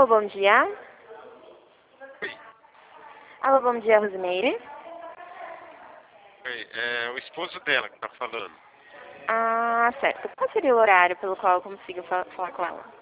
Alô, bom dia. Oi, Alô, bom dia, Rosimeire. oi, é o esposo dela que tá falando. Ah, certo. Qual seria o horário pelo qual eu consigo falar com ela?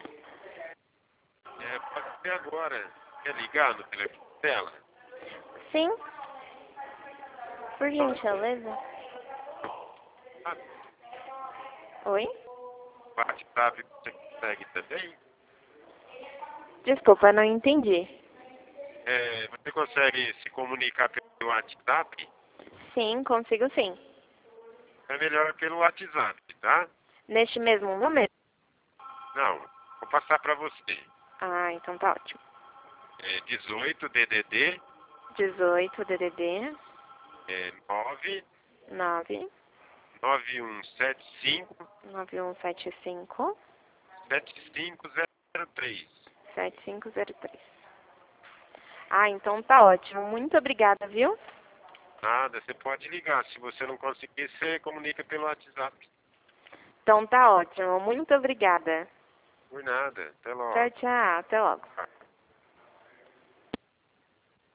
Pode ser agora. Quer ligar no telefone dela? Sim, por Então, gentileza. ah, Oi? o WhatsApp você consegue também? Desculpa, não entendi. Você consegue se comunicar pelo WhatsApp? Sim, consigo sim. É melhor pelo WhatsApp, tá? Neste mesmo momento. Não, vou passar para você. Ah, então tá ótimo. 18 DDD 18 DDD 9 9 9175 9175 7503. 7503. Ah, então tá ótimo. Muito obrigada, viu? Nada, você pode ligar. Se você não conseguir, você comunica pelo WhatsApp. Então tá ótimo. Muito obrigada. Por nada. Até Tchau, logo. tchau. Até logo.